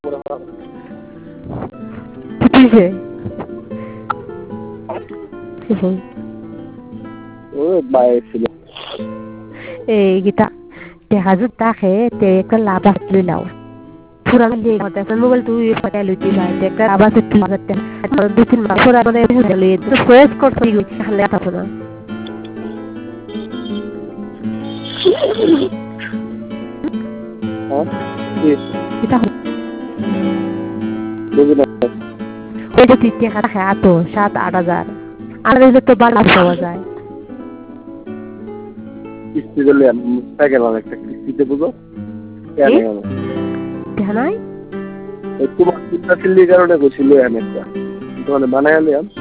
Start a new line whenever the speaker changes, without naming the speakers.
কিসে
ও বাইরে ছিল
এই গীতা দেখা যা তাকে তে একটা লাভ আসলে নাও পুরানো যে একটা মোবাইল তুই পাতা লইতে ভাই একটা আবার একটু লাগাতে আর দুই তিন মাস পরে মানে লইয়ে তো ফ্রেশ করতে গেলে তাহলে আসা না এটা ওই যে তুই টাকা খায় তো 7-8 হাজার আর এই যে তো বালা পাওয়া যায়
কিস্তি দিলে সাইকেল একটা কিস্তিতে বুঝো কেন
দেখা নাই
তোমার চিন্তা চিল্লির কারণে গেছিল একটা তোমার বানাই আনলাম